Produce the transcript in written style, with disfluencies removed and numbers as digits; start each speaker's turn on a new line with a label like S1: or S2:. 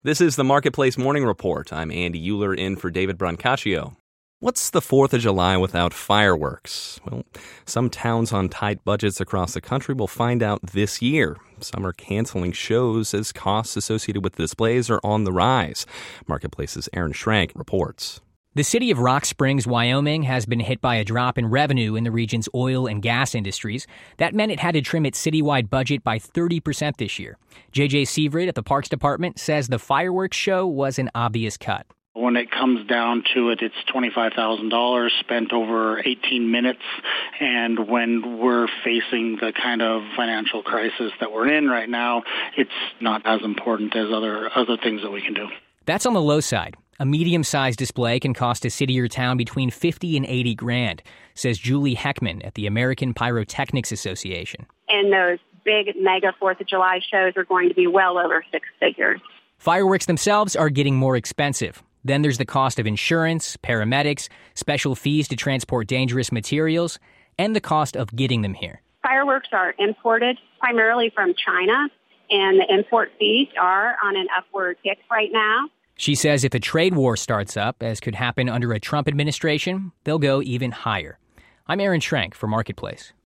S1: This is the Marketplace Morning Report. I'm Andy Euler in for David Brancaccio. What's the 4th of July without fireworks? Well, some towns on tight budgets across the country will find out this year. Some are canceling shows as costs associated with the displays are on the rise. Marketplace's Aaron Schrank reports.
S2: The city of Rock Springs, Wyoming, has been hit by a drop in revenue in the region's oil and gas industries. That meant it had to trim its citywide budget by 30% this year. J.J. Severett at the Parks Department says the fireworks show was an obvious cut.
S3: When it comes down to it, it's $25,000 spent over 18 minutes. And when we're facing the kind of financial crisis that we're in right now, it's not as important as other things that we can do.
S2: That's on the low side. A medium-sized display can cost a city or town between $50 and $80,000, says Julie Heckman at the American Pyrotechnics Association.
S4: And those big mega 4th of July shows are going to be well over six figures.
S2: Fireworks themselves are getting more expensive. Then there's the cost of insurance, paramedics, special fees to transport dangerous materials, and the cost of getting them here.
S4: Fireworks are imported primarily from China, and the import fees are on an upward tick right now.
S2: She says if a trade war starts up, as could happen under a Trump administration, they'll go even higher. I'm Aaron Schrank for Marketplace.